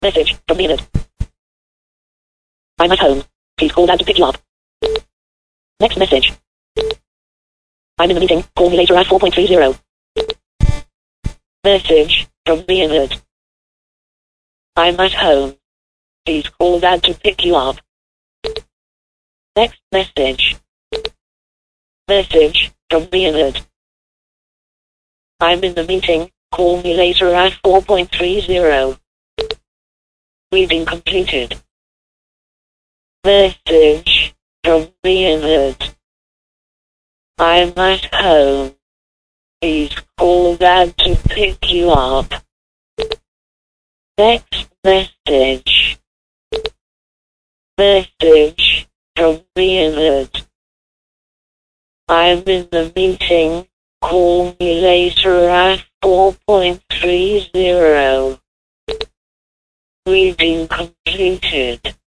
Message from Leonard. I'm at home. Please call Dad to pick you up. Next message. I'm in the meeting. Call me later at 4.30. Message from Leonard. I'm at home. Please call Dad to pick you up. Next message. Message from Leonard. I'm in the meeting. Call me later at 4.30. Reading completed. Message from Leonard. I'm at home. Please call Dad to pick you up. Next message. Message from Leonard. I'm in the meeting. Call me later at 4.30. Reading completed.